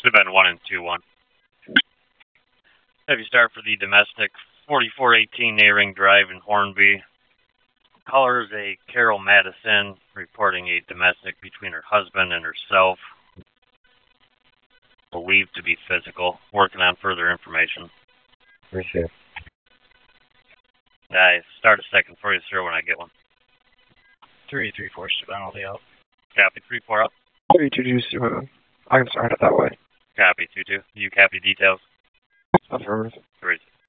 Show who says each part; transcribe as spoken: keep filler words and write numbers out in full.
Speaker 1: Should have been one and two one. Have you start for the domestic forty-four eighteen A-Ring Drive in Hornby. Caller is a Carol Madison reporting a domestic between her husband and herself. Believed to be physical. Working on further information.
Speaker 2: Appreciate it.
Speaker 1: I start a second for you, sir, when I get one.
Speaker 3: Three, three, four, seven, all the out.
Speaker 1: Copy, three, four up.
Speaker 4: Three, two, two, seven. I can start it that way.
Speaker 1: Copy, two, two. You copy details?
Speaker 4: Affirmative.
Speaker 1: Three.